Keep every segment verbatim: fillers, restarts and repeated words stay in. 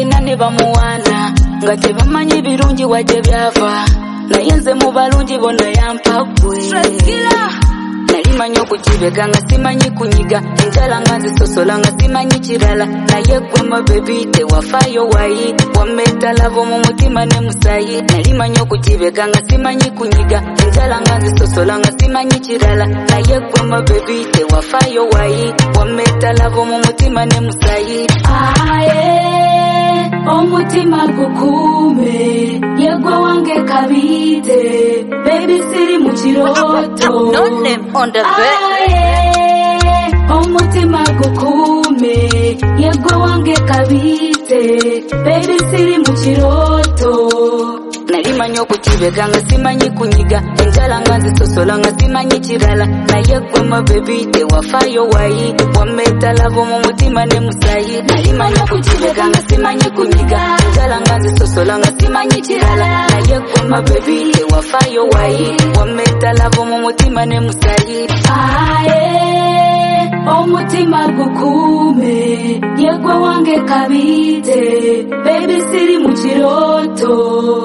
alina ne bamuwana nga tebamanyi birungi wajje byava naye nze mu balungi bonna yampagwe nalimanyi okukibega nga simanyi kunyiga enjala nga nzisosola nga simanyi kirala naye gwe my baby tewafaayo wayi wameta lavo mu mutima ne musayi nalimanyi okukibega nga simanyi kunyiga enjala nga nzisosola nga simanyi kirala naye gwe my baby tewafaayo wayi wameta lavo mu mutima ne musayi aye omutima gukume yegwe wange kabite baby siri mu kiroto on the bed omutima gukume yegwe wange kabite baby siri mu kiroto nalimanyi okukibega nga simanyi kunyiga enjala nga nzisosola nga simanyi kirala naye gwe my baby tewafaayo wayi wameta lavo mu mutima ne musayi nalimanyi okukibega nga simanyi kunyiga enjala nga nzisosola nga simanyi kirala naye gwe my baby tewafaayo wayi wameta lavo mu mutima ne musayi aye omutima gukume yegwe wange kabite baby siri mu kiroto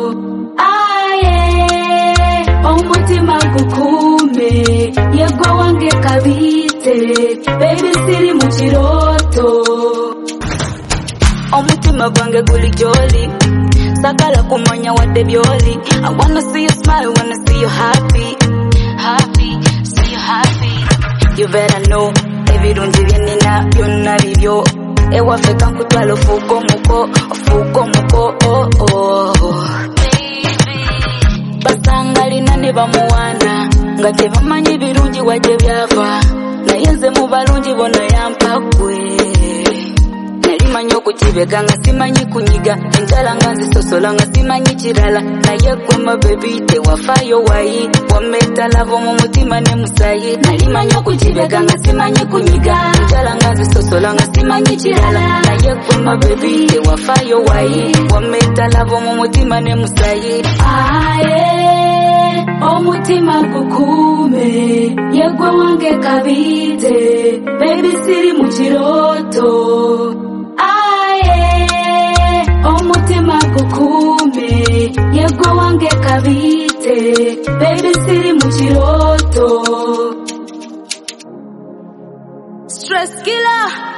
omutima gukume yegwe wange kabite baby siri mu kiroto omutima gwange guli joli sagala kumanya wadde byoli I wanna see you smile, wanna see you happy happy, see you happy you better know ebirungi byenina byonna bibyo ewaffe kankutwala ofuuka omuko ofuuka omuko oh oh basanga alina ne bamuwana nga tebamanyi birungi wajje byava naye nze mu balungi bonna yampagwe nalimanyi okukibega nga simanyi kunyiga enjala nga nzisosola nga simanyi kirala naye gwe my baby tewafaayo wayi wameta lavo mu mutima ne musayi nalimanyi okukibega nga simanyi kunyiga enjala nga nzisosola nga simanyi kirala naye gwe my baby tewafaayo wayi wameta lavo mu mutima ne musayi aye omutima gukume yegwe wange kabite baby siri mu kiroto omutima gukume yegwe wange kabite baby siri mu kiroto Stress killer.